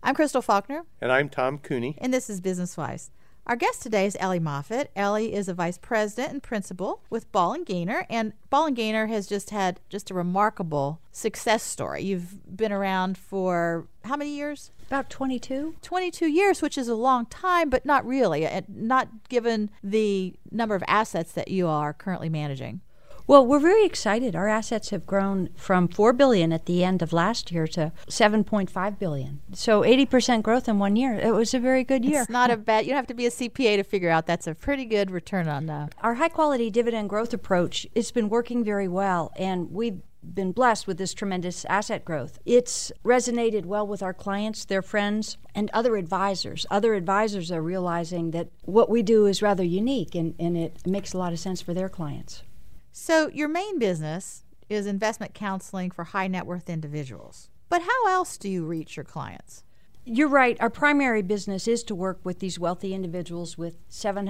I'm Crystal Faulkner. And I'm Tom Cooney. And this is Business Wise. Our guest today is Ellie Moffitt. Ellie is a vice president and principal with Ball & Gaynor, and Ball & Gaynor has just had a remarkable success story. You've been around for how many years? About 22. 22 years, which is a long time, but not really, not given the number of assets that you are currently managing. Well, we're very excited. Our assets have grown from $4 billion at the end of last year to $7.5 billion. So 80% growth in 1 year. It was a very good year. It's not a bad, you don't have to be a CPA to figure out that's a pretty good return on that. Our high-quality dividend growth approach, it's been working very well, and we've been blessed with this tremendous asset growth. It's resonated well with our clients, their friends, and other advisors. Other advisors are realizing that what we do is rather unique, and it makes a lot of sense for their clients. So your main business is investment counseling for high net worth individuals. But how else do you reach your clients? You're right. Our primary business is to work with these wealthy individuals with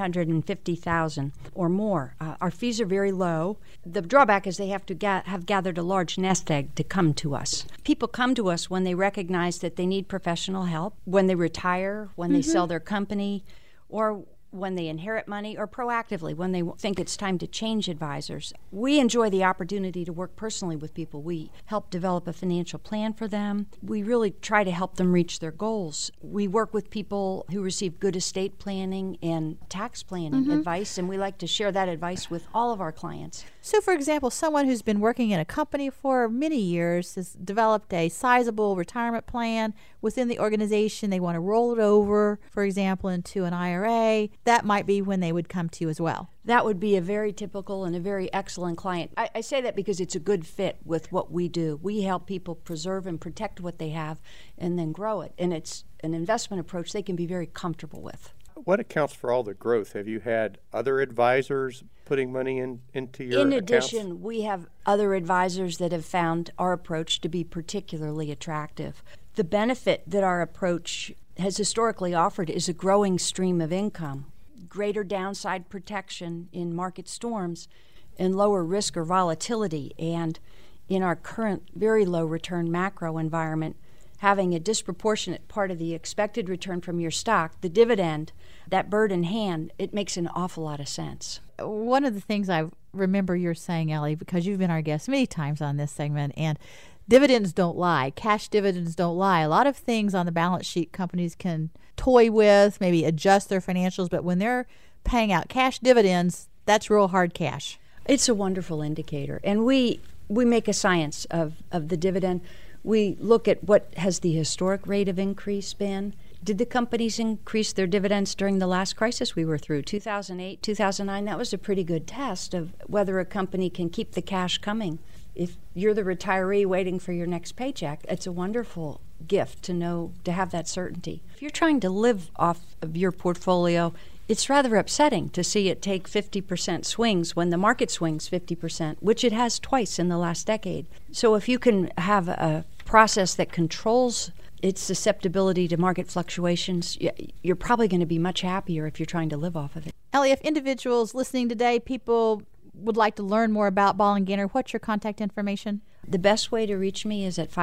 $750,000 or more. Our fees are very low. The drawback is they have to have gathered a large nest egg to come to us. People come to us when they recognize that they need professional help, when they retire, when they sell their company, or when they inherit money, or proactively when they think it's time to change advisors. We enjoy the opportunity to work personally with people. We help develop a financial plan for them. We really try to help them reach their goals. We work with people who receive good estate planning and tax planning advice, and we like to share that advice with all of our clients. So, for example, someone who's been working in a company for many years has developed a sizable retirement plan within the organization. They want to roll it over, for example, into an IRA. That might be when they would come to you as well. That would be a very typical and a very excellent client. I say that because it's a good fit with what we do. We help people preserve and protect what they have and then grow it. And it's an investment approach they can be very comfortable with. What accounts for all the growth? Have you had other advisors putting money into your accounts? In addition, we have other advisors that have found our approach to be particularly attractive. The benefit that our approach has historically offered is a growing stream of income, greater downside protection in market storms, and lower risk or volatility. And in our current very low return macro environment, having a disproportionate part of the expected return from your stock, the dividend, that bird in hand, it makes an awful lot of sense. One of the things I remember you're saying, Ellie, because you've been our guest many times on this segment, and dividends don't lie. Cash dividends don't lie. A lot of things on the balance sheet companies can toy with, maybe adjust their financials, but when they're paying out cash dividends, that's real hard cash. It's a wonderful indicator. And we make a science of the dividend. We look at what has the historic rate of increase been. Did the companies increase their dividends during the last crisis we were through, 2008, 2009? That was a pretty good test of whether a company can keep the cash coming. If you're the retiree waiting for your next paycheck, it's a wonderful gift to know, to have that certainty. If you're trying to live off of your portfolio, it's rather upsetting to see it take 50% swings when the market swings 50%, which it has twice in the last decade. So if you can have a process that controls its susceptibility to market fluctuations, you're probably going to be much happier if you're trying to live off of it. Ellie, if individuals listening today, people would like to learn more about Ball & Gaynor, what's your contact information? The best way to reach me is at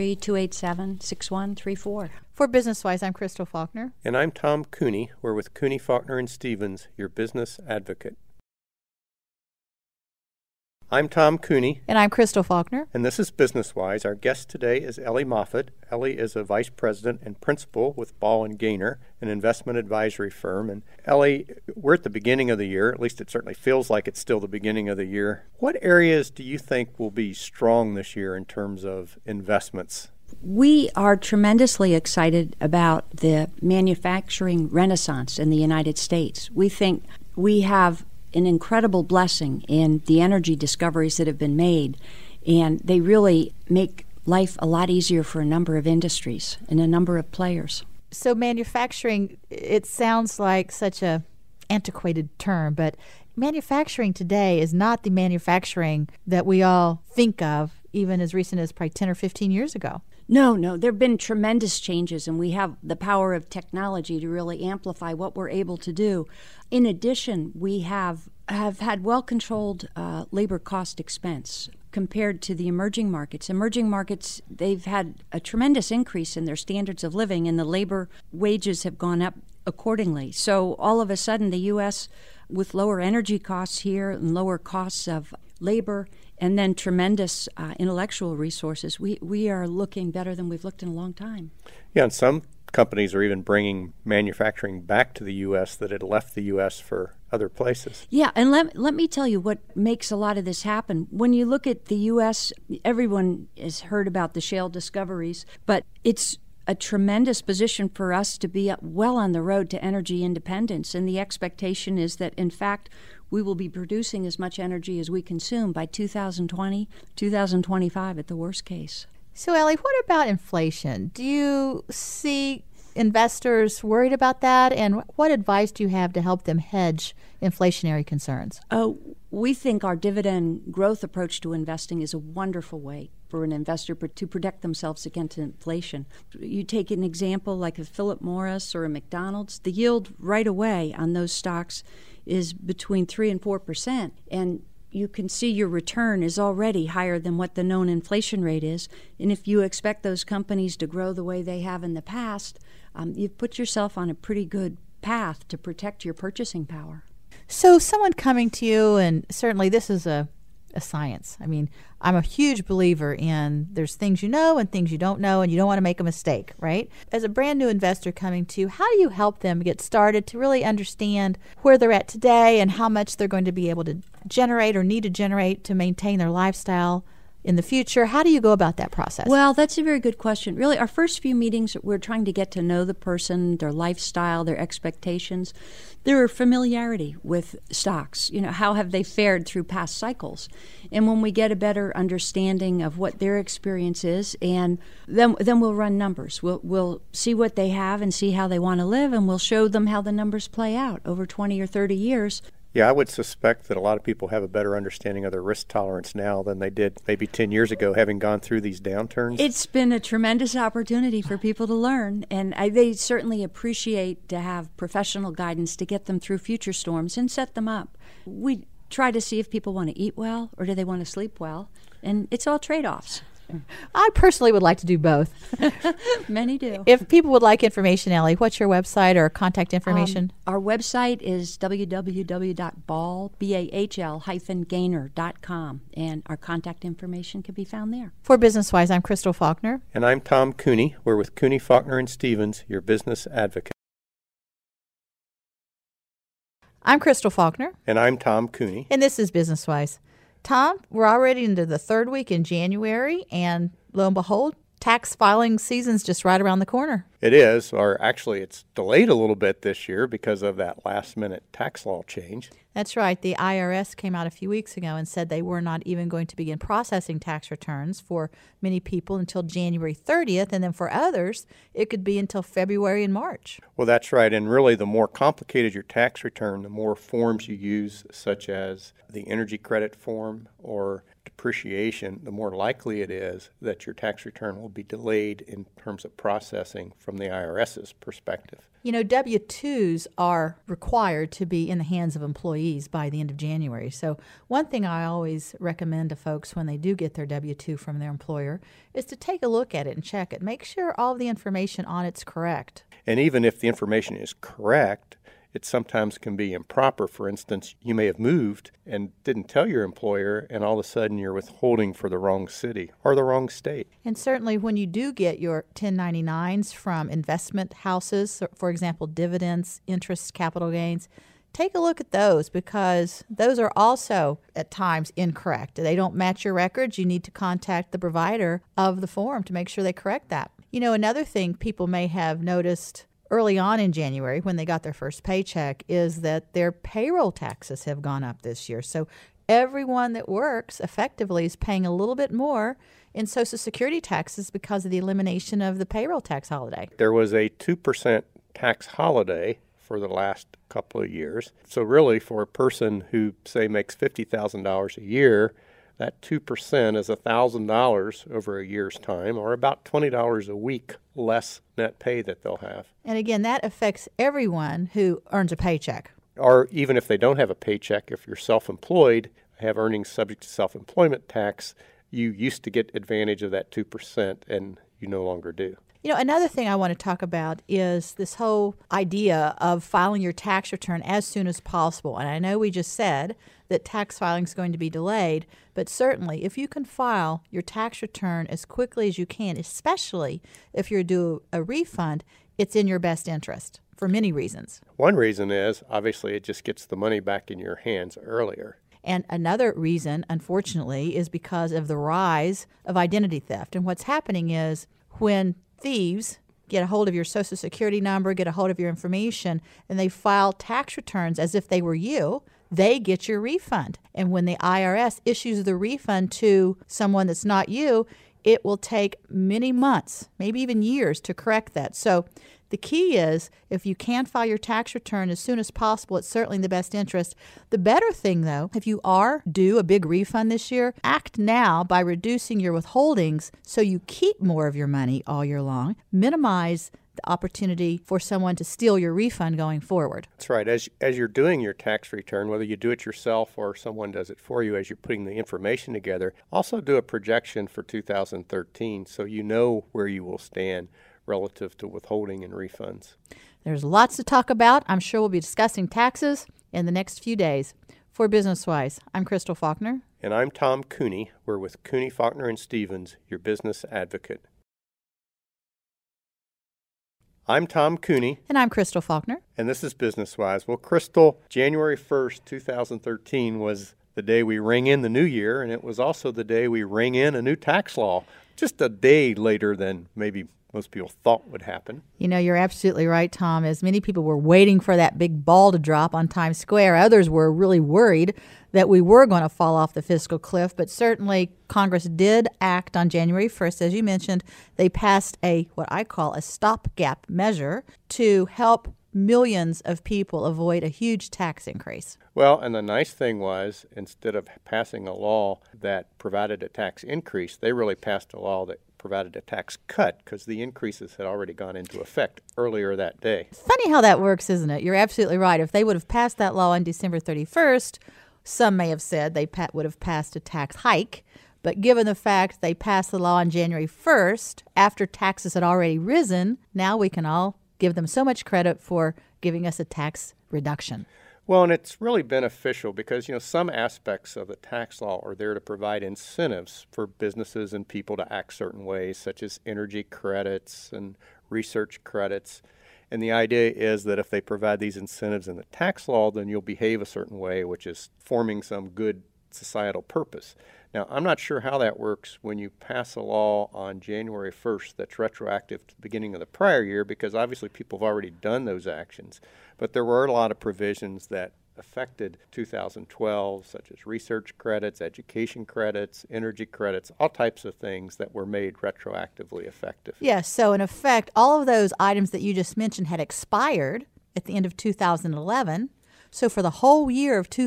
513-287-6134. For Business Wise, I'm Crystal Faulkner. And I'm Tom Cooney. We're with Cooney, Faulkner & Stevens, your business advocate. I'm Tom Cooney. And I'm Crystal Faulkner. And this is Business Wise. Our guest today is Ellie Moffitt. Ellie is a vice president and principal with Ball & Gaynor, an investment advisory firm. And Ellie, we're at the beginning of the year. At least it certainly feels like it's still the beginning of the year. What areas do you think will be strong this year in terms of investments? We are tremendously excited about the manufacturing renaissance in the United States. We think we have an incredible blessing in the energy discoveries that have been made, and they really make life a lot easier for a number of industries and a number of players. So manufacturing, it sounds like such a antiquated term, but manufacturing today is not the manufacturing that we all think of even as recent as probably 10 or 15 years ago. No, there have been tremendous changes, and we have the power of technology to really amplify what we're able to do. In addition, we have had well-controlled labor cost expense. compared to the emerging markets. Emerging markets, they've had a tremendous increase in their standards of living, and the labor wages have gone up accordingly. So all of a sudden, the U.S., with lower energy costs here and lower costs of labor, and then tremendous intellectual resources, we are looking better than we've looked in a long time. Yeah, and some companies are even bringing manufacturing back to the U.S. that had left the U.S. for other places. Yeah, and let me tell you what makes a lot of this happen. When you look at the U.S., everyone has heard about the shale discoveries, but it's a tremendous position for us to be well on the road to energy independence. And the expectation is that, in fact, we will be producing as much energy as we consume by 2020, 2025 at the worst case. So, Ellie, what about inflation? Do you see investors worried about that? And what advice do you have to help them hedge inflationary concerns? We think our dividend growth approach to investing is a wonderful way for an investor to protect themselves against inflation. You take an example like a Philip Morris or a McDonald's, the yield right away on those stocks is between 3 and 4%, and you can see your return is already higher than what the known inflation rate is. And if you expect those companies to grow the way they have in the past, you've put yourself on a pretty good path to protect your purchasing power. So someone coming to you, and certainly this is a science. I mean, I'm a huge believer in there's things you know and things you don't know, and you don't want to make a mistake, right? As a brand new investor coming to you, how do you help them get started to really understand where they're at today and how much they're going to be able to generate or need to generate to maintain their lifestyle in the future? How do you go about that process? Well, that's a very good question. Really, our first few meetings, we're trying to get to know the person, their lifestyle, their expectations, their familiarity with stocks. You know, how have they fared through past cycles? And when we get a better understanding of what their experience is, and then we'll run numbers. We'll see what they have and see how they want to live, and we'll show them how the numbers play out over 20 or 30 years. Yeah, I would suspect that a lot of people have a better understanding of their risk tolerance now than they did maybe 10 years ago, having gone through these downturns. It's been a tremendous opportunity for people to learn, and they certainly appreciate to have professional guidance to get them through future storms and set them up. We try to see if people want to eat well or do they want to sleep well, and it's all trade-offs. I personally would like to do both. Many do. If people would like information, Ellie, what's your website or contact information? Our website is www.bahl-gainer.com, and our contact information can be found there. For BusinessWise, I'm Crystal Faulkner. And I'm Tom Cooney. We're with Cooney, Faulkner & Stevens, your business advocate. I'm Crystal Faulkner. And I'm Tom Cooney. And this is BusinessWise. Tom, we're already into the third week in January, and lo and behold, tax filing season's just right around the corner. It is, or actually it's delayed a little bit this year because of that last-minute tax law change. That's right. The IRS came out a few weeks ago and said they were not even going to begin processing tax returns for many people until January 30th, and then for others, it could be until February and March. Well, that's right, and really the more complicated your tax return, the more forms you use, such as the energy credit form or depreciation, the more likely it is that your tax return will be delayed in terms of processing from the IRS's perspective. You know, W-2s are required to be in the hands of employees by the end of January. So one thing I always recommend to folks when they do get their W-2 from their employer is to take a look at it and check it. Make sure all the information on it's correct. And even if the information is correct, it sometimes can be improper. For instance, you may have moved and didn't tell your employer, and all of a sudden you're withholding for the wrong city or the wrong state. And certainly when you do get your 1099s from investment houses, for example, dividends, interest, capital gains, take a look at those because those are also at times incorrect. They don't match your records. You need to contact the provider of the form to make sure they correct that. You know, another thing people may have noticed early on in January when they got their first paycheck is that their payroll taxes have gone up this year. So everyone that works effectively is paying a little bit more in Social Security taxes because of the elimination of the payroll tax holiday. There was a 2% tax holiday for the last couple of years. So really for a person who, say, makes $50,000 a year, that 2% is $1,000 over a year's time, or about $20 a week less net pay that they'll have. And again, that affects everyone who earns a paycheck. Or even if they don't have a paycheck, if you're self-employed, have earnings subject to self-employment tax, you used to get advantage of that 2%, and you no longer do. You know, another thing I want to talk about is this whole idea of filing your tax return as soon as possible. And I know we just said that tax filing is going to be delayed, but certainly if you can file your tax return as quickly as you can, especially if you're due a refund, it's in your best interest for many reasons. One reason is, obviously, it just gets the money back in your hands earlier. And another reason, unfortunately, is because of the rise of identity theft. And what's happening is when thieves get a hold of your Social Security number, get a hold of your information, and they file tax returns as if they were you, they get your refund. And when the IRS issues the refund to someone that's not you, it will take many months, maybe even years, to correct that. So the key is, if you can file your tax return as soon as possible, it's certainly in the best interest. The better thing, though, if you are due a big refund this year, act now by reducing your withholdings so you keep more of your money all year long. Minimize the opportunity for someone to steal your refund going forward. That's right. As you're doing your tax return, whether you do it yourself or someone does it for you as you're putting the information together, also do a projection for 2013 so you know where you will stand relative to withholding and refunds. There's lots to talk about. I'm sure we'll be discussing taxes in the next few days. For BusinessWise, I'm Crystal Faulkner. And I'm Tom Cooney. We're with Cooney, Faulkner & Stevens, your business advocate. I'm Tom Cooney. And I'm Crystal Faulkner. And this is BusinessWise. Well, Crystal, January 1st, 2013 was the day we rang in the new year, and it was also the day we rang in a new tax law, just a day later than maybe most people thought would happen. You know, you're absolutely right, Tom. As many people were waiting for that big ball to drop on Times Square, others were really worried that we were going to fall off the fiscal cliff. But certainly Congress did act on January 1st. As you mentioned, they passed what I call a stopgap measure to help millions of people avoid a huge tax increase. Well, and the nice thing was, instead of passing a law that provided a tax increase, they really passed a law that provided a tax cut because the increases had already gone into effect earlier that day. Funny how that works, isn't it? You're absolutely right. If they would have passed that law on December 31st, some may have said they would have passed a tax hike. But given the fact they passed the law on January 1st, after taxes had already risen, now we can all give them so much credit for giving us a tax reduction. Well, and it's really beneficial because, some aspects of the tax law are there to provide incentives for businesses and people to act certain ways, such as energy credits and research credits. And the idea is that if they provide these incentives in the tax law, then you'll behave a certain way, which is forming some good societal purpose. Now, I'm not sure how that works when you pass a law on January 1st that's retroactive to the beginning of the prior year, because obviously people have already done those actions. But there were a lot of provisions that affected 2012, such as research credits, education credits, energy credits, all types of things that were made retroactively effective. Yes, so in effect, all of those items that you just mentioned had expired at the end of 2011. So for the whole year of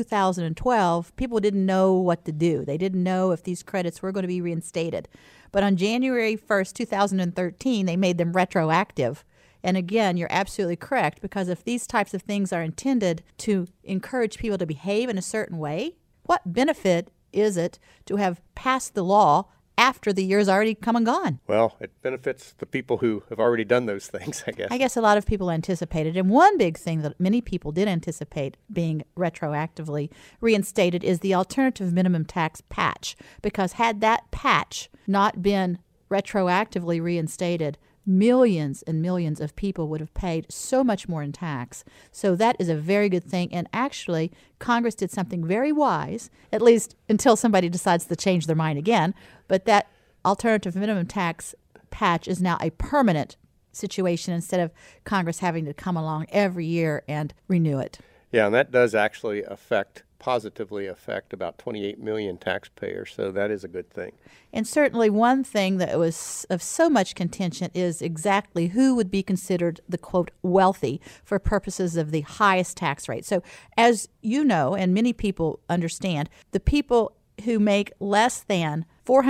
2012, people didn't know what to do. They didn't know if these credits were going to be reinstated. But on January 1st, 2013, they made them retroactive. And again, you're absolutely correct, because if these types of things are intended to encourage people to behave in a certain way, what benefit is it to have passed the law after the year's already come and gone? Well, it benefits the people who have already done those things, I guess. I guess a lot of people anticipated. And one big thing that many people did anticipate being retroactively reinstated is the alternative minimum tax patch. Because had that patch not been retroactively reinstated, millions and millions of people would have paid so much more in tax. So that is a very good thing. And actually, Congress did something very wise, at least until somebody decides to change their mind again. But that alternative minimum tax patch is now a permanent situation instead of Congress having to come along every year and renew it. Yeah, and that does actually positively affect about 28 million taxpayers, so that is a good thing. And certainly one thing that was of so much contention is exactly who would be considered the, quote, wealthy for purposes of the highest tax rate. So as you know, and many people understand, the people who make less than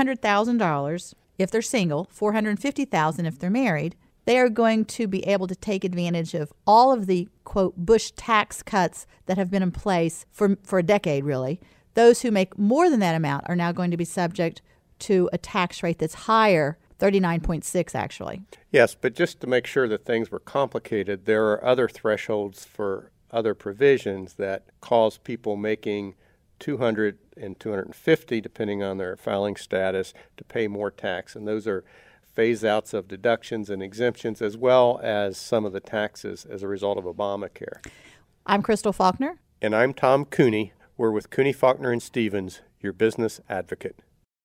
$400,000 if they're single, $450,000 if they're married, they are going to be able to take advantage of all of the, quote, Bush tax cuts that have been in place for a decade, really. Those who make more than that amount are now going to be subject to a tax rate that's higher, 39.6 actually. Yes, but just to make sure that things were complicated, there are other thresholds for other provisions that cause people making $200 and $250, depending on their filing status, to pay more tax. And those are phase-outs of deductions and exemptions, as well as some of the taxes as a result of Obamacare. I'm Crystal Faulkner. And I'm Tom Cooney. We're with Cooney, Faulkner, and Stevens, your business advocate.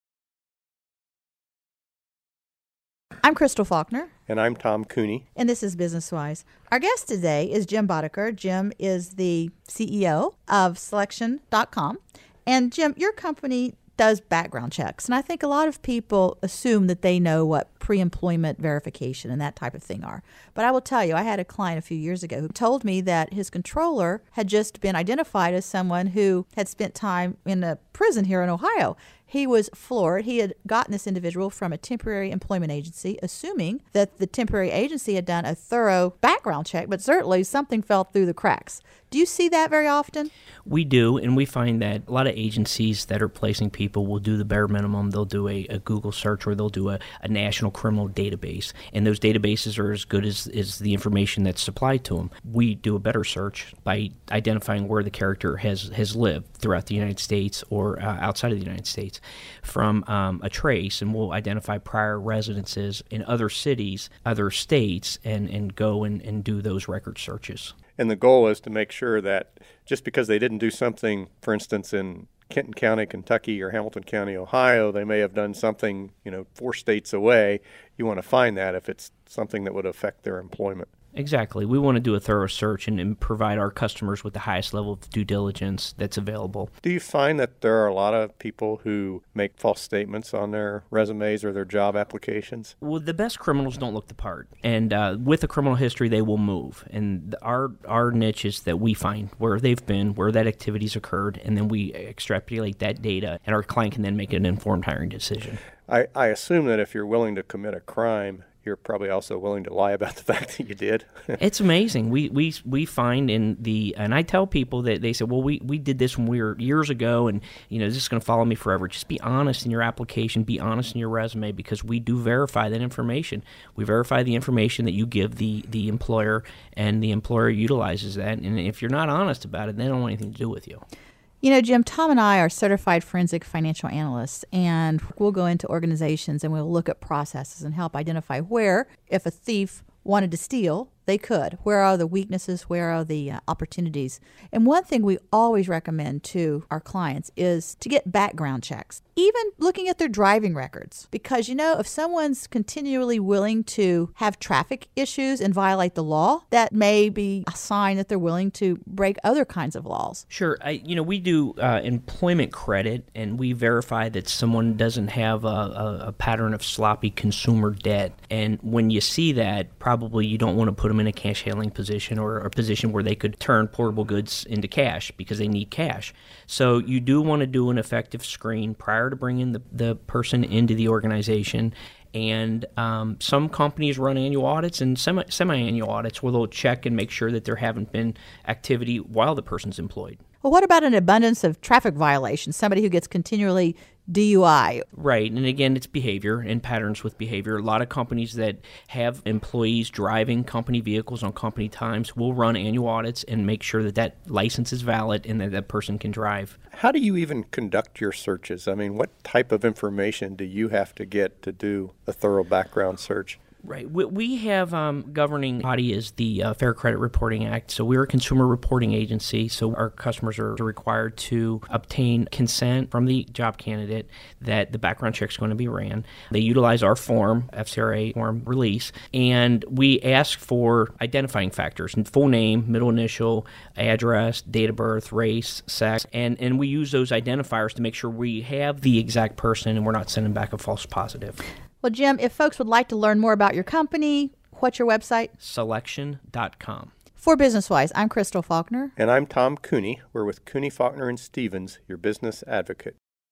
I'm Crystal Faulkner. And I'm Tom Cooney. And this is Business Wise. Our guest today is Jim Boddicker. Jim is the CEO of Selection.com. And Jim, your company does background checks. And I think a lot of people assume that they know what pre-employment verification and that type of thing are. But I will tell you, I had a client a few years ago who told me that his controller had just been identified as someone who had spent time in a prison here in Ohio. He was floored. He had gotten this individual from a temporary employment agency, assuming that the temporary agency had done a thorough background check, but certainly something fell through the cracks. Do you see that very often? We do, and we find that a lot of agencies that are placing people will do the bare minimum. They'll do a Google search, or they'll do a national criminal database, and those databases are as good as the information that's supplied to them. We do a better search by identifying where the character has lived throughout the United States or outside of the United States from a trace, and we'll identify prior residences in other cities, other states, and go and do those record searches. And the goal is to make sure that just because they didn't do something, for instance, in Kenton County, Kentucky, or Hamilton County, Ohio, they may have done something, 4 states away. You want to find that if it's something that would affect their employment. Exactly. We want to do a thorough search and provide our customers with the highest level of due diligence that's available. Do you find that there are a lot of people who make false statements on their resumes or their job applications? Well, the best criminals don't look the part. And with a criminal history, they will move. And our niche is that we find where they've been, where that activity's occurred, and then we extrapolate that data, and our client can then make an informed hiring decision. I assume that if you're willing to commit a crime, you're probably also willing to lie about the fact that you did. It's amazing. We find and I tell people that they say, well, we did this when we were years ago, and this is going to follow me forever. Just be honest in your application, be honest in your resume, because we do verify that information. We verify the information that you give the employer, and the employer utilizes that. And if you're not honest about it, they don't want anything to do with you. Jim, Tom and I are certified forensic financial analysts, and we'll go into organizations and we'll look at processes and help identify where, if a thief wanted to steal, they could. Where are the weaknesses? Where are the opportunities? And one thing we always recommend to our clients is to get background checks, even looking at their driving records. Because, if someone's continually willing to have traffic issues and violate the law, that may be a sign that they're willing to break other kinds of laws. Sure. We do employment credit, and we verify that someone doesn't have a pattern of sloppy consumer debt. And when you see that, probably you don't want to put them in a cash handling position or a position where they could turn portable goods into cash because they need cash. So you do want to do an effective screen prior to bringing the person into the organization. And some companies run annual audits and semi-annual audits where they'll check and make sure that there haven't been activity while the person's employed. Well, what about an abundance of traffic violations? Somebody who gets continually DUI. Right. And again, it's behavior and patterns with behavior. A lot of companies that have employees driving company vehicles on company times will run annual audits and make sure that license is valid and that person can drive. How do you even conduct your searches? I mean, what type of information do you have to get to do a thorough background search? Right. We have governing body is the Fair Credit Reporting Act. So we're a consumer reporting agency. So our customers are required to obtain consent from the job candidate that the background check is going to be ran. They utilize our form, FCRA form release, and we ask for identifying factors: full name, middle initial, address, date of birth, race, sex, and we use those identifiers to make sure we have the exact person and we're not sending back a false positive. Well, Jim, if folks would like to learn more about your company, what's your website? Selection.com. For Business Wise, I'm Crystal Faulkner. And I'm Tom Cooney. We're with Cooney, Faulkner, and Stevens, your business advocate.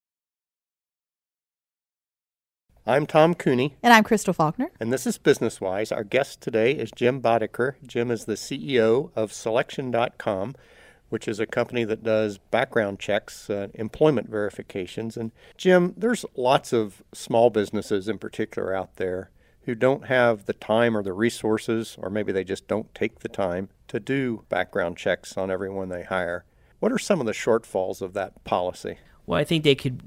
I'm Tom Cooney. And I'm Crystal Faulkner. And this is Business Wise. Our guest today is Jim Boddicker. Jim is the CEO of Selection.com, which is a company that does background checks, employment verifications. And Jim, there's lots of small businesses in particular out there who don't have the time or the resources, or maybe they just don't take the time to do background checks on everyone they hire. What are some of the shortfalls of that policy? Well, I think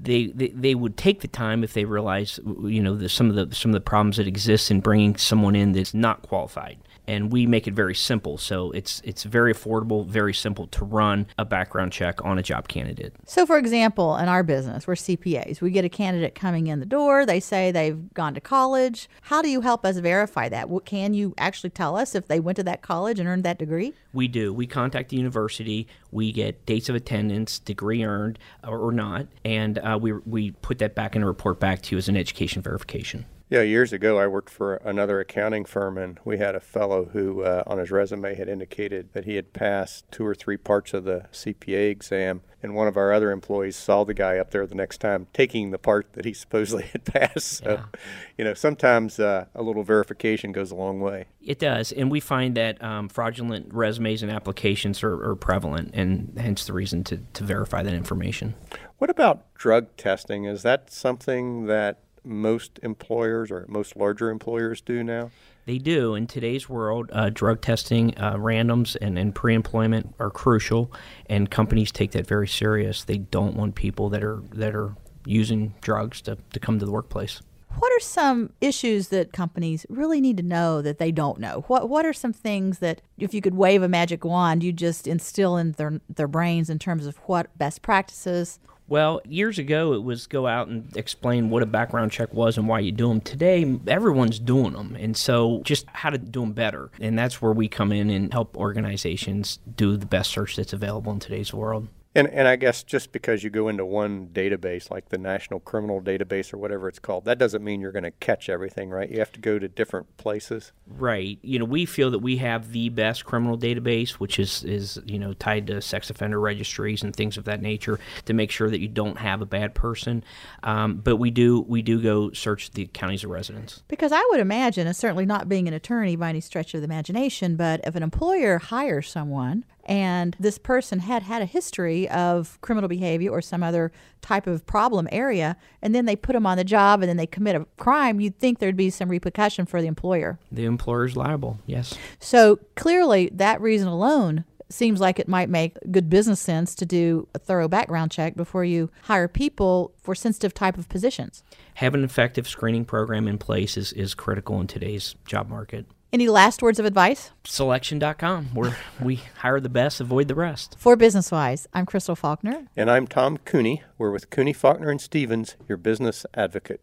they would take the time if they realize, some of the problems that exist in bringing someone in that's not qualified. And we make it very simple, so it's very affordable, very simple to run a background check on a job candidate. So, for example, in our business, we're CPAs. We get a candidate coming in the door. They say they've gone to college. How do you help us verify that? Can you actually tell us if they went to that college and earned that degree? We do. We contact the university. We get dates of attendance, degree earned or not, and we put that back in a report back to you as an education verification. Yeah, years ago I worked for another accounting firm, and we had a fellow who on his resume had indicated that he had passed 2 or 3 parts of the CPA exam, and one of our other employees saw the guy up there the next time taking the part that he supposedly had passed. So, sometimes a little verification goes a long way. It does, and we find that fraudulent resumes and applications are prevalent, and hence the reason to verify that information. What about drug testing? Is that something that most employers or most larger employers do now? They do. In today's world, drug testing, randoms, and pre-employment are crucial, and companies take that very serious. They don't want people that are using drugs to come to the workplace. What are some issues that companies really need to know that they don't know? What are some things that, if you could wave a magic wand, you just instill in their brains in terms of what best practices? Well, years ago, it was go out and explain what a background check was and why you do them. Today, everyone's doing them, and so just how to do them better. And that's where we come in and help organizations do the best search that's available in today's world. And I guess just because you go into one database, like the National Criminal Database or whatever it's called, that doesn't mean you're going to catch everything, right? You have to go to different places. Right. We feel that we have the best criminal database, which is tied to sex offender registries and things of that nature, to make sure that you don't have a bad person. But we do go search the counties of residence. Because I would imagine, and certainly not being an attorney by any stretch of the imagination, but if an employer hires someone and this person had a history of criminal behavior or some other type of problem area, and then they put them on the job and then they commit a crime, you'd think there'd be some repercussion for the employer. The employer's liable, yes. So clearly that reason alone seems like it might make good business sense to do a thorough background check before you hire people for sensitive type of positions. Having an effective screening program in place is critical in today's job market. Any last words of advice? Selection.com, where we hire the best, avoid the rest. For BusinessWise, I'm Crystal Faulkner. And I'm Tom Cooney. We're with Cooney, Faulkner, and Stevens, your business advocate.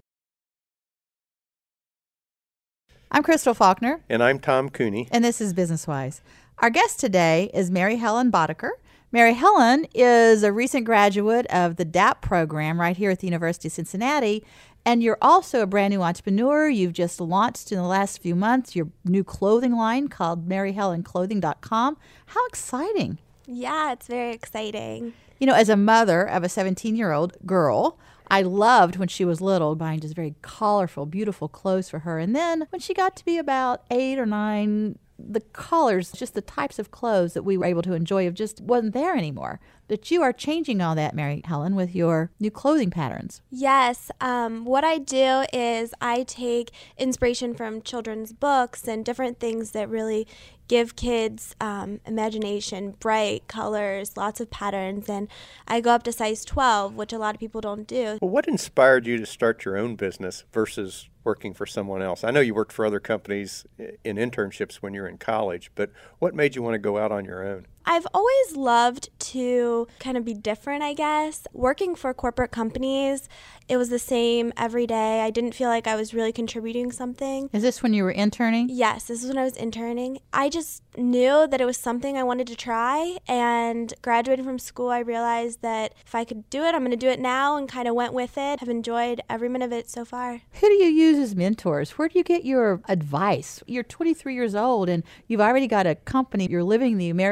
I'm Crystal Faulkner. And I'm Tom Cooney. And this is BusinessWise. Our guest today is Mary Helen Boddicker. Mary Helen is a recent graduate of the DAP program right here at the University of Cincinnati. And you're also a brand new entrepreneur. You've just launched in the last few months your new clothing line called MaryHelenClothing.com. How exciting. Yeah, it's very exciting. As a mother of a 17-year-old girl, I loved when she was little buying just very colorful, beautiful clothes for her. And then when she got to be about 8 or 9, the colors, just the types of clothes that we were able to enjoy just wasn't there anymore. But you are changing all that, Mary Helen, with your new clothing patterns. Yes. What I do is I take inspiration from children's books and different things that really give kids imagination, bright colors, lots of patterns, and I go up to size 12, which a lot of people don't do. Well, what inspired you to start your own business versus working for someone else? I know you worked for other companies in internships when you were in college, but what made you want to go out on your own? I've always loved to kind of be different, I guess. Working for corporate companies, it was the same every day. I didn't feel like I was really contributing something. Is this when you were interning? Yes, this is when I was interning. I just knew that it was something I wanted to try, and graduating from school, I realized that if I could do it, I'm going to do it now, and kind of went with it. I've enjoyed every minute of it so far. Who do you use as mentors? Where do you get your advice? You're 23 years old, and you've already got a company. You're living the American dream.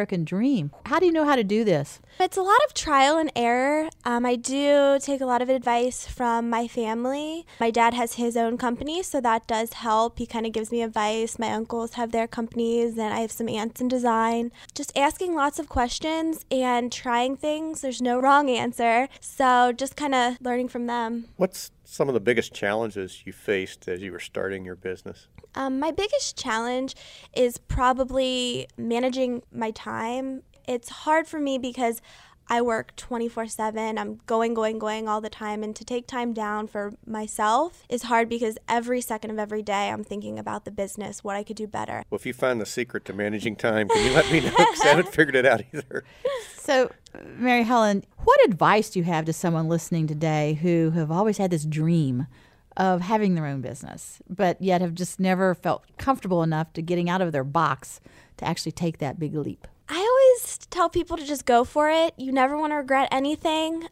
dream. How do you know how to do this? It's a lot of trial and error. I do take a lot of advice from my family. My dad has his own company, so that does help. He kind of gives me advice. My uncles have their companies, and I have some aunts in design. Just asking lots of questions and trying things. There's no wrong answer. So just kind of learning from them. What's some of the biggest challenges you faced as you were starting your business? My biggest challenge is probably managing my time. It's hard for me because I work 24/7. I'm going all the time. And to take time down for myself is hard because every second of every day I'm thinking about the business, what I could do better. Well, if you find the secret to managing time, can you let me know? Because I haven't figured it out either. So, Mary Helen, what advice do you have to someone listening today who have always had this dream of having their own business, but yet have just never felt comfortable enough to getting out of their box to actually take that big leap? I always tell people to just go for it. You never want to regret anything.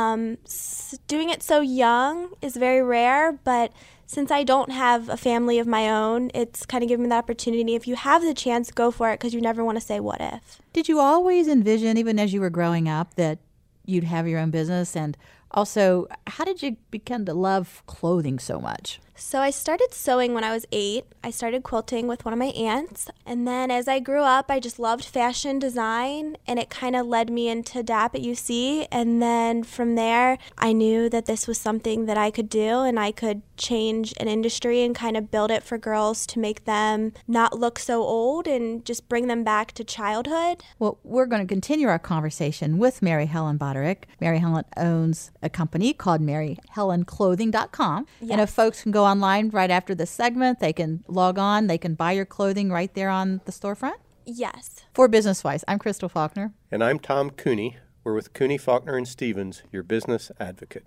Doing it so young is very rare, but since I don't have a family of my own, it's kind of given me that opportunity. If you have the chance, go for it because you never want to say what if. Did you always envision, even as you were growing up, that you'd have your own business? And also, how did you begin to love clothing so much? So I started sewing when I was 8. I started quilting with one of my aunts. And then as I grew up, I just loved fashion design, and it kind of led me into DAP at UC. And then from there, I knew that this was something that I could do, and I could change an industry and kind of build it for girls to make them not look so old and just bring them back to childhood. Well, we're going to continue our conversation with Mary Helen Boderick. Mary Helen owns a company called MaryHelenClothing.com. Yes. And if folks can go online right after this segment, they can log on, they can buy your clothing right there on the storefront? Yes. For Business Wise, I'm Crystal Faulkner. And I'm Tom Cooney. We're with Cooney, Faulkner, and Stevens, your business advocate.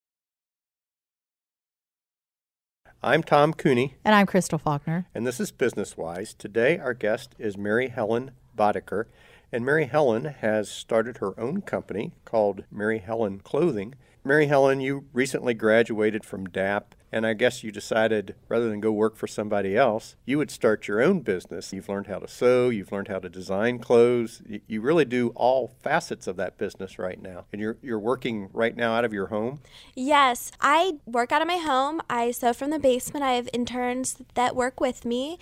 I'm Tom Cooney. And I'm Crystal Faulkner. And this is Business Wise. Today, our guest is Mary Helen Boddicker. And Mary Helen has started her own company called Mary Helen Clothing. Mary Helen, you recently graduated from DAP, and I guess you decided rather than go work for somebody else, you would start your own business. You've learned how to sew, you've learned how to design clothes. You really do all facets of that business right now. And you're working right now out of your home? Yes, I work out of my home. I sew from the basement. I have interns that work with me,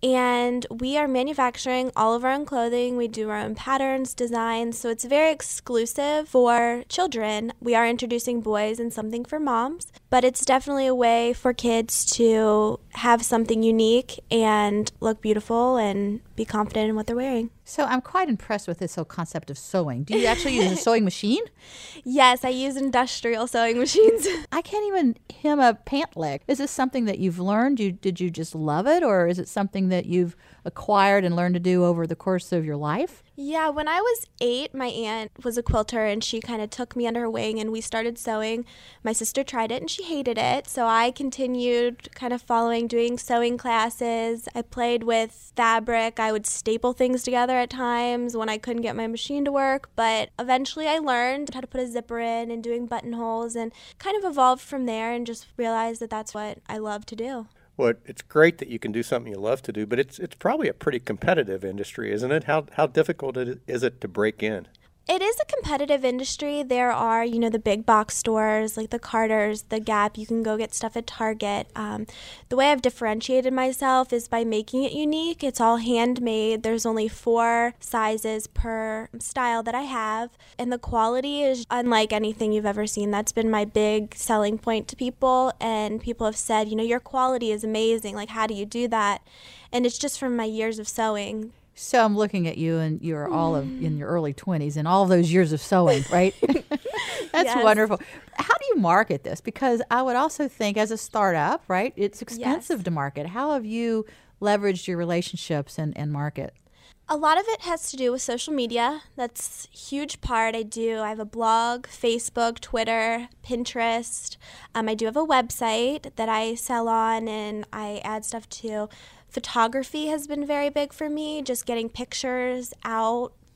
and we are manufacturing all of our own clothing. We do our own patterns, designs, so it's very exclusive for children. We are introducing boys and something for moms, but it's definitely a way for kids to have something unique and look beautiful and be confident in what they're wearing. So I'm quite impressed with this whole concept of sewing. Do you actually use a sewing machine? Yes, I use industrial sewing machines. I can't even hem a pant leg. Is this something that you've learned? Did you just love it, or is it something that you've acquired and learned to do over the course of your life? Yeah, when I was 8, my aunt was a quilter, and she kind of took me under her wing, and we started sewing. My sister tried it, and she hated it, so I continued kind of doing sewing classes. I played with fabric. I would staple things together at times when I couldn't get my machine to work, but eventually I learned how to put a zipper in and doing buttonholes, and kind of evolved from there and just realized that that's what I love to do. Well, it's great that you can do something you love to do, but it's probably a pretty competitive industry, isn't it? How difficult is it to break in? It is a competitive industry. There are, the big box stores like the Carter's, the Gap. You can go get stuff at Target. The way I've differentiated myself is by making it unique. It's all handmade. There's only 4 sizes per style that I have. And the quality is unlike anything you've ever seen. That's been my big selling point to people. And people have said, your quality is amazing. Like, how do you do that? And it's just from my years of sewing. So I'm looking at you, and you're in your early 20s, and all those years of sewing, right? That's Yes. wonderful. How do you market this? Because I would also think as a startup, right, it's expensive to market. How have you leveraged your relationships and market? A lot of it has to do with social media. That's a huge part. I have a blog, Facebook, Twitter, Pinterest. I do have a website that I sell on and I add stuff to. Photography has been very big for me, just getting pictures out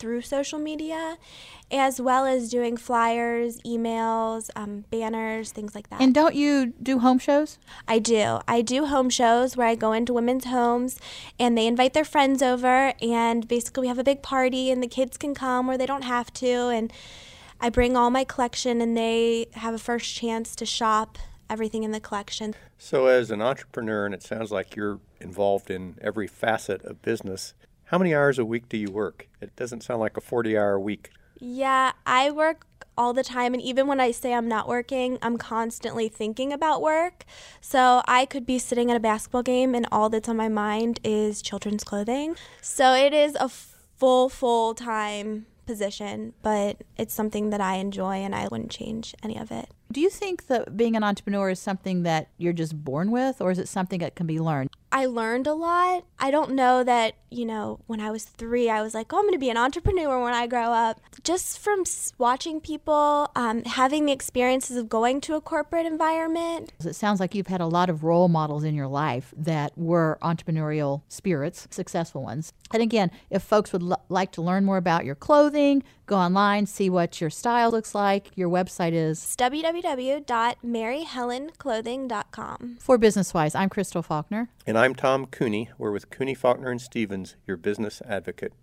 through social media, as well as doing flyers, emails, banners, things like that. And don't you do home shows? I do. I do home shows where I go into women's homes and they invite their friends over, and basically we have a big party and the kids can come or they don't have to, and I bring all my collection and they have a first chance to shop everything in the collection. So as an entrepreneur, and it sounds like you're involved in every facet of business, how many hours a week do you work? It doesn't sound like a 40-hour week. Yeah, I work all the time, and even when I say I'm not working, I'm constantly thinking about work. So I could be sitting at a basketball game and all that's on my mind is children's clothing. So it is a full-time position, but it's something that I enjoy and I wouldn't change any of it. Do you think that being an entrepreneur is something that you're just born with, or is it something that can be learned? I learned a lot. I don't know that, when I was 3, I was like, I'm going to be an entrepreneur when I grow up. Just from watching people, having the experiences of going to a corporate environment. It sounds like you've had a lot of role models in your life that were entrepreneurial spirits, successful ones. And again, if folks would like to learn more about your clothing, go online, see what your style looks like. Your website is www.maryhellenclothing.com. For Business Wise, I'm Crystal Faulkner. And I'm Tom Cooney. We're with Cooney, Faulkner & Stevens, your business advocate.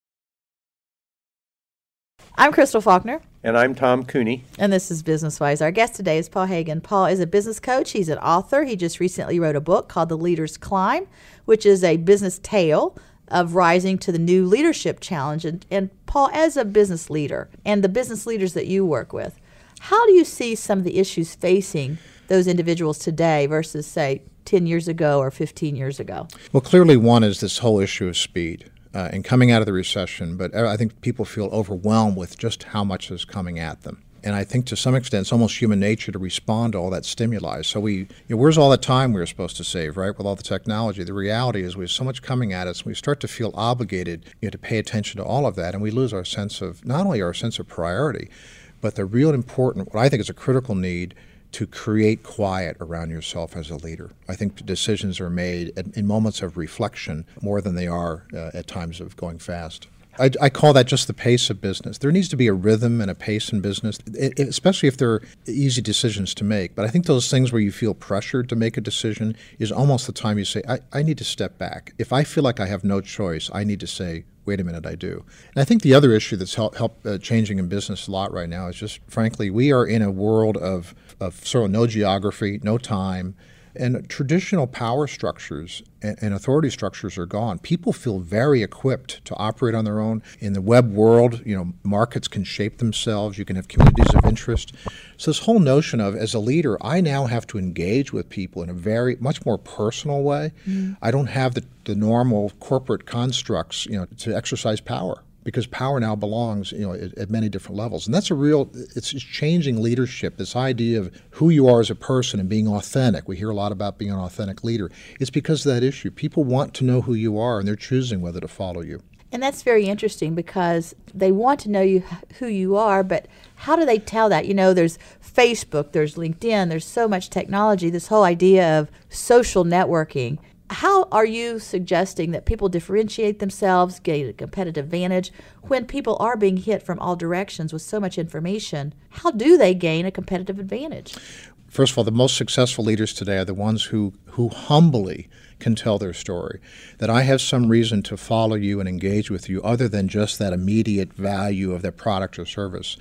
I'm Crystal Faulkner. And I'm Tom Cooney. And this is Business Wise. Our guest today is Paul Hagen. Paul is a business coach. He's an author. He just recently wrote a book called The Leader's Climb, which is a business tale of rising to the new leadership challenge. And Paul, as a business leader and the business leaders that you work with, how do you see some of the issues facing those individuals today versus, say, 10 years ago or 15 years ago? Well, clearly one is this whole issue of speed and coming out of the recession, but I think people feel overwhelmed with just how much is coming at them. And I think to some extent it's almost human nature to respond to all that stimuli. So where's all the time we were supposed to save, right, with all the technology? The reality is we have so much coming at us, we start to feel obligated to pay attention to all of that, and we lose our sense of, not only our sense of priority, but the real important, what I think is a critical need, to create quiet around yourself as a leader. I think decisions are made in moments of reflection more than they are at times of going fast. I call that just the pace of business. There needs to be a rhythm and a pace in business, especially if there are easy decisions to make. But I think those things where you feel pressured to make a decision is almost the time you say, I need to step back. If I feel like I have no choice, I need to say, wait a minute, I do. And I think the other issue that's helped changing in business a lot right now is just, frankly, we are in a world of sort of no geography, no time, and traditional power structures and authority structures are gone. People feel very equipped to operate on their own. In the web world, markets can shape themselves. You can have communities of interest. So this whole notion of, as a leader, I now have to engage with people in a very much more personal way. I don't have the normal corporate constructs, to exercise power, because power now belongs, at many different levels. And that's it's changing leadership, this idea of who you are as a person and being authentic. We hear a lot about being an authentic leader. It's because of that issue. People want to know who you are, and they're choosing whether to follow you. And that's very interesting because they want to know who you are, but how do they tell that? There's Facebook, there's LinkedIn, there's so much technology, this whole idea of social networking. How are you suggesting that people differentiate themselves, gain a competitive advantage when people are being hit from all directions with so much information? How do they gain a competitive advantage? First of all, the most successful leaders today are the ones who humbly can tell their story, that I have some reason to follow you and engage with you other than just that immediate value of their product or service.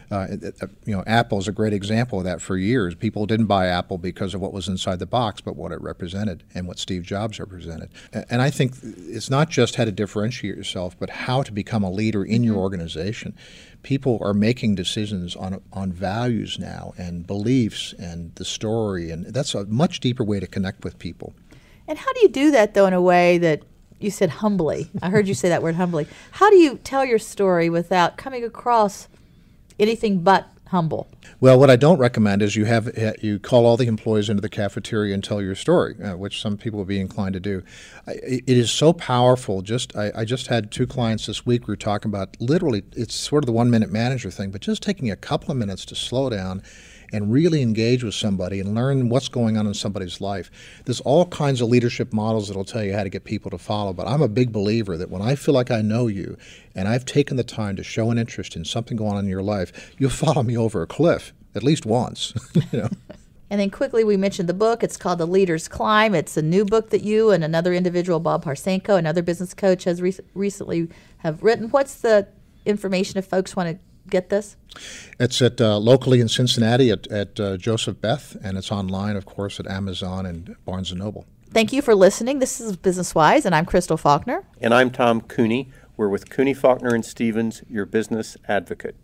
Apple is a great example of that. For years, people didn't buy Apple because of what was inside the box, but what it represented and what Steve Jobs represented. And I think it's not just how to differentiate yourself, but how to become a leader in your organization. People are making decisions on values now and beliefs and the story, and that's a much deeper way to connect with people. And how do you do that, though, in a way that you said humbly? I heard you say that word humbly. How do you tell your story without coming across anything but humble? Well, what I don't recommend is you call all the employees into the cafeteria and tell your story, which some people would be inclined to do. It is so powerful. I just had 2 clients this week. We were talking about literally, it's sort of the 1-minute manager thing, but just taking a couple of minutes to slow down and really engage with somebody and learn what's going on in somebody's life. There's all kinds of leadership models that'll tell you how to get people to follow, but I'm a big believer that when I feel like I know you and I've taken the time to show an interest in something going on in your life, you'll follow me over a cliff at least once. You know. And then quickly, we mentioned the book. It's called The Leader's Climb. It's a new book that you and another individual, Bob Parsenko, another business coach, has recently have written. What's the information if folks want to get this? It's at locally in Cincinnati at Joseph Beth, and it's online, of course, at Amazon and Barnes & Noble. Thank you for listening. This is Business Wise, and I'm Crystal Faulkner. And I'm Tom Cooney. We're with Cooney, Faulkner & Stevens, your business advocate.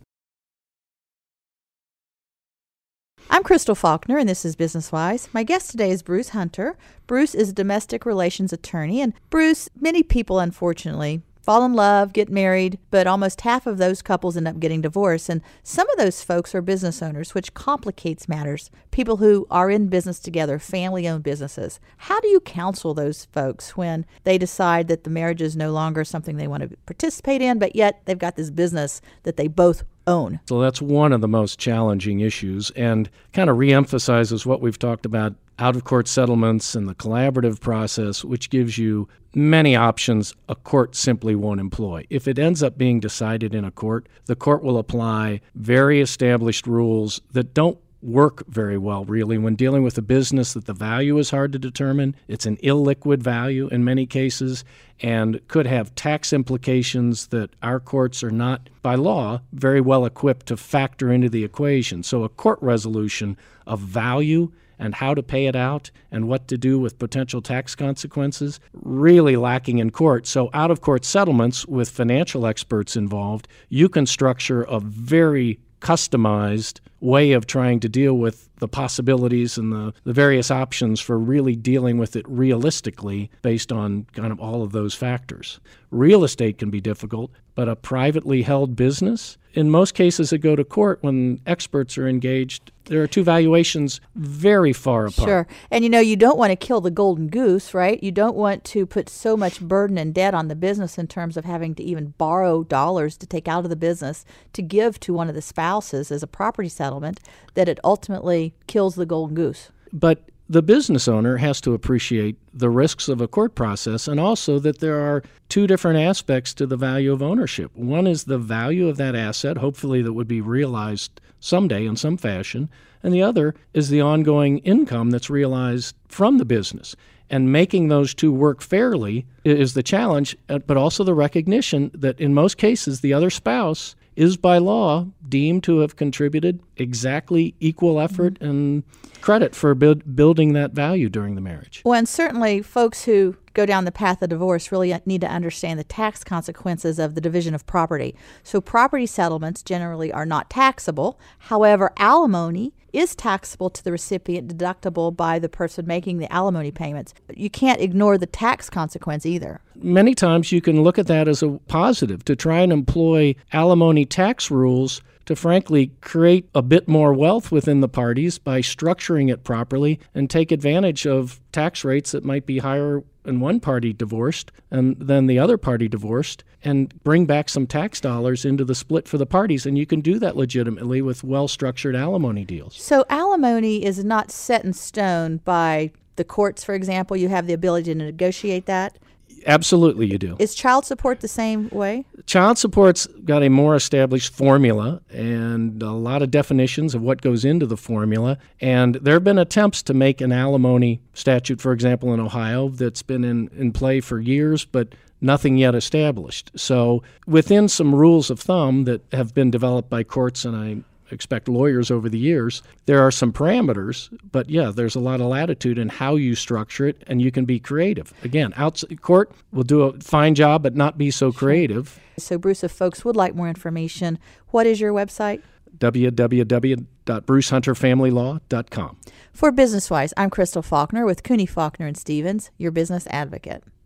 I'm Crystal Faulkner, and this is Business Wise. My guest today is Bruce Hunter. Bruce is a domestic relations attorney, and Bruce, many people, unfortunately, fall in love, get married, but almost half of those couples end up getting divorced, and some of those folks are business owners, which complicates matters. People who are in business together, family-owned businesses. How do you counsel those folks when they decide that the marriage is no longer something they want to participate in, but yet they've got this business that they both own? So that's one of the most challenging issues, and kind of reemphasizes what we've talked about, out-of-court settlements and the collaborative process, which gives you many options a court simply won't employ. If it ends up being decided in a court, the court will apply very established rules that don't work very well, really, when dealing with a business that the value is hard to determine. It's an illiquid value in many cases and could have tax implications that our courts are not, by law, very well equipped to factor into the equation. So a court resolution of value and how to pay it out and what to do with potential tax consequences, really lacking in court. So out-of-court settlements with financial experts involved, you can structure a very customized way of trying to deal with the possibilities and the various options for really dealing with it realistically based on kind of all of those factors. Real estate can be difficult, but a privately held business, in most cases that go to court when experts are engaged, there are two valuations very far apart. Sure. And you don't want to kill the golden goose, right? You don't want to put so much burden and debt on the business in terms of having to even borrow dollars to take out of the business to give to one of the spouses as a property settlement that it ultimately kills the golden goose. But the business owner has to appreciate the risks of a court process and also that there are two different aspects to the value of ownership. One is the value of that asset, hopefully that would be realized someday in some fashion, and the other is the ongoing income that's realized from the business. And making those two work fairly is the challenge, but also the recognition that in most cases the other spouse is by law deemed to have contributed exactly equal effort and credit for building that value during the marriage. Well, and certainly folks who go down the path of divorce really need to understand the tax consequences of the division of property. So property settlements generally are not taxable. However, alimony is taxable to the recipient, deductible by the person making the alimony payments. You can't ignore the tax consequence either. Many times you can look at that as a positive, to try and employ alimony tax rules to frankly create a bit more wealth within the parties by structuring it properly and take advantage of tax rates that might be higher in one party divorced and then the other party divorced, and bring back some tax dollars into the split for the parties. And you can do that legitimately with well-structured alimony deals. So alimony is not set in stone by the courts, for example. You have the ability to negotiate that? Absolutely, you do. Is child support the same way? Child support's got a more established formula and a lot of definitions of what goes into the formula. And there have been attempts to make an alimony statute, for example, in Ohio that's been in play for years, but nothing yet established. So within some rules of thumb that have been developed by courts, and I expect lawyers over the years, there are some parameters, but yeah, there's a lot of latitude in how you structure it, and you can be creative. Again, court will do a fine job, but not be so creative. So Bruce, if folks would like more information, what is your website? www.brucehunterfamilylaw.com. For Business Wise, I'm Crystal Faulkner with Cooney, Faulkner & Stevens, your business advocate.